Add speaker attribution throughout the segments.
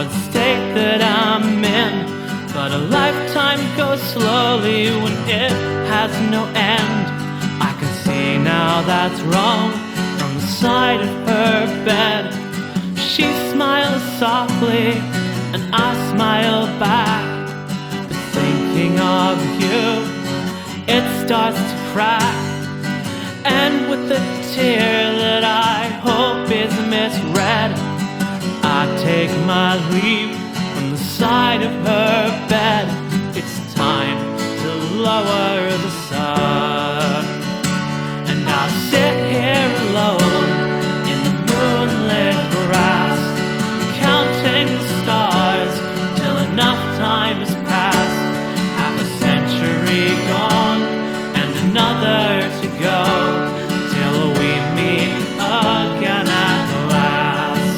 Speaker 1: for the state that I'm in. But a lifetime goes slowly when it has no end. I can see now that's wrong from the side of her bed. She smiles softly and I smile back. But thinking of you, it starts to crack. And with a tear that I hope is misread, I take my leave from the side of her bed. It's time to lower the sun, and I'll sit here alone in the moonlit grass, counting the stars till enough time has passed. Half a century gone and another to go, till we meet again at last.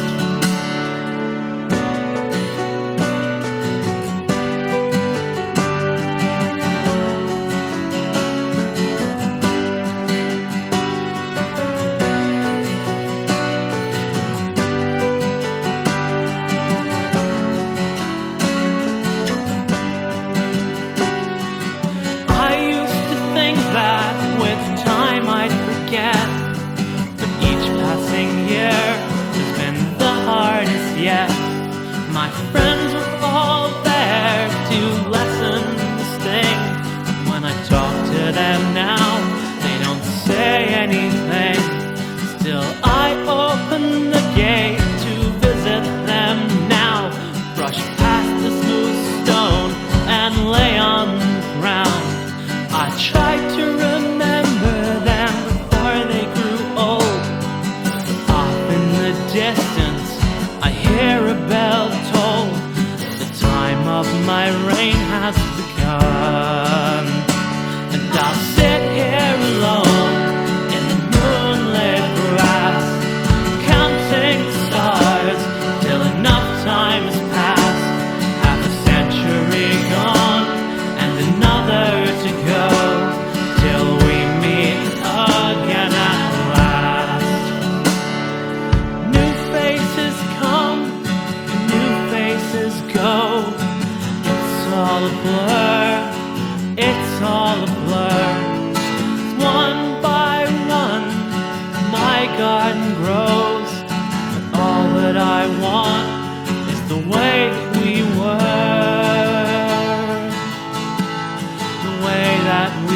Speaker 1: I used to think that with time I'd forget, but each passing year has been the hardest yet. My friends are all there to lessen the sting. When I talk to them now, they don't say anything. Still I open the gate to visit them now, brush past the smooth stone and lay on the ground. I try to remember them before they grew old. Off in the distance I hear a bell toll. The time of my reign has begun, and I'll sit here alone in the moonlit grass, counting the stars till enough time has passed. Half a century gone and another to go, till we meet again at last. New faces come, new faces go. It's all a blur, it's all a blur. One by one my garden grows, but all that I want is the way that we were, the way that we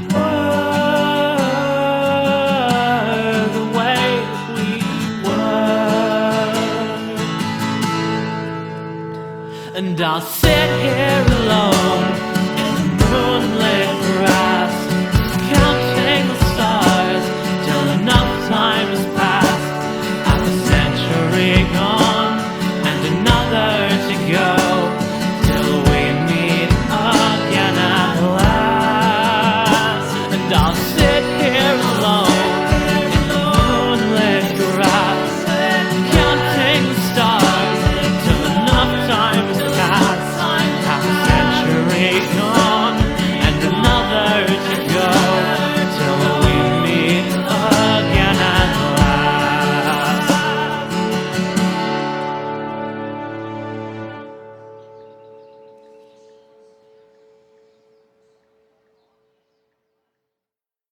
Speaker 1: were, the way that we were. And I'll sit here alone in the moonlit